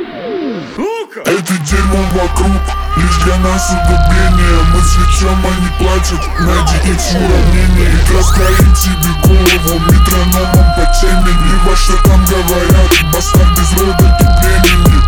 Это дерьмо вокруг, лишь для нас удобрение. Мы цветем, они плачут, найди их уравнение. И раскроит тебе голову метрономом по теме. Либо что там говорят, бастард без рода и племени.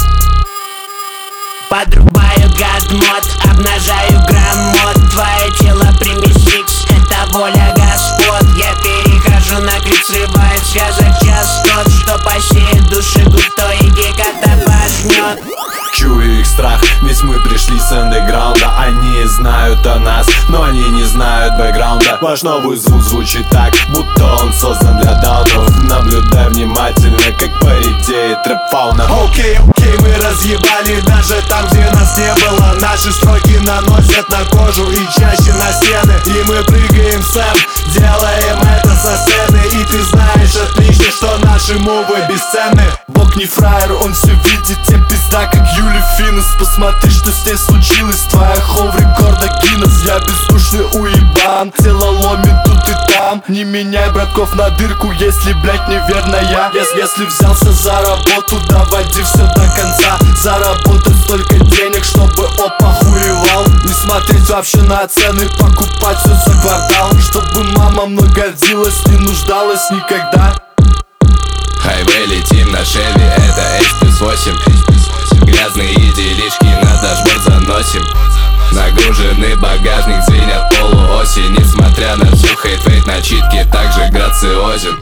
Подрубаю газмод, обнажаю граммот. Твое тело примесикс, это воля господ. Я перехожу на крик, срывает связок частот, что посеет души густой и геката пожмет. Чую их страх, ведь мы пришли с андеграунда. Они знают о нас, но они не знают бэкграунда. Ваш новый звук звучит так, будто он создан для даунов. Наблюдай внимательно, как поредеет рэп-фауна. Окей, мы разъебали даже там, где нас не было. Наши строки наносят на кожу и чаще на стены. И мы прыгаем сэм, делаем это со сцены. И ты знаешь отлично, что наши мувы бесценны. Бог не фраер, он все видит, тем пизда, как Юли Финес. Посмотри, что здесь случилось, твоя хоу в рекорда Гиннес. Я бездушный уебан, тело ломит тут и там. Не меняй братков на дырку, если, блять, неверно я. Если взялся за работу, доводи все до конца. Заработать столько денег, чтобы опохуевал. Не смотреть вообще на цены, покупать все за квартал. Чтобы мама мной гордилась, не нуждалась никогда. Хайвей, летим на Шеви, это H+8. Грязные делишки на дашборд заносим. Нагруженный багажник, звенят полуоси. Несмотря на всю хейт-вейт, начитки также грациозен.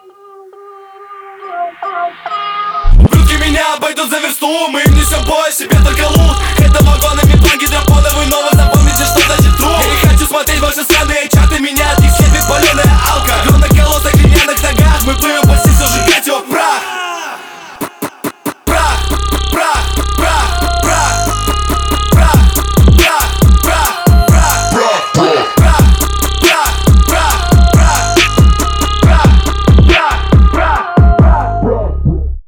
Ублюдки меня обойдут за версту, мы им несем бой, себе только лут. Это вагонами планки для пода, вы ново запомните, что значит труд. Я не хочу смотреть ваши странные чаты, меня от них слепит паленая алка. Грудных колосок